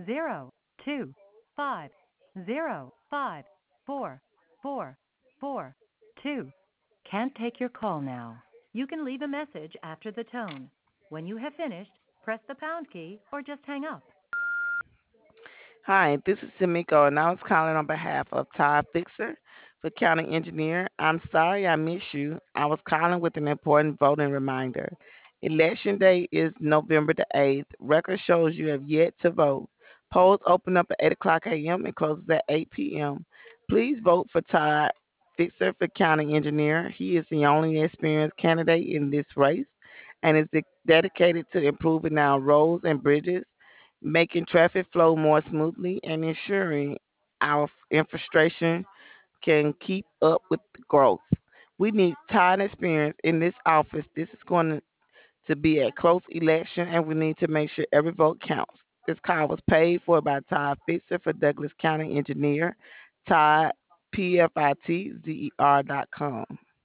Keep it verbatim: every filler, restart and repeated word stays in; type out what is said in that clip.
zero two five zero five four four four two. Can't take your call now. You can leave a message after the tone. When you have finished, press the pound key or just hang up. Hi, this is Jamiko, and I was calling on behalf of Todd Fixer for County Engineer. I'm sorry I missed you. I was calling with an important voting reminder. Election day is November the eighth. Record shows you have yet to vote. Polls open up at eight o'clock a m and closes at eight p m. Please vote for Todd Fixer for County Engineer. He is the only experienced candidate in this race and is de- dedicated to improving our roads and bridges, making traffic flow more smoothly, and ensuring our infrastructure can keep up with the growth. We need time and experience in this office. This is going to be a close election, and we need to make sure every vote counts. This call was paid for by Todd Fixer for Douglas County Engineer, Todd, P F I T Z E R dot com.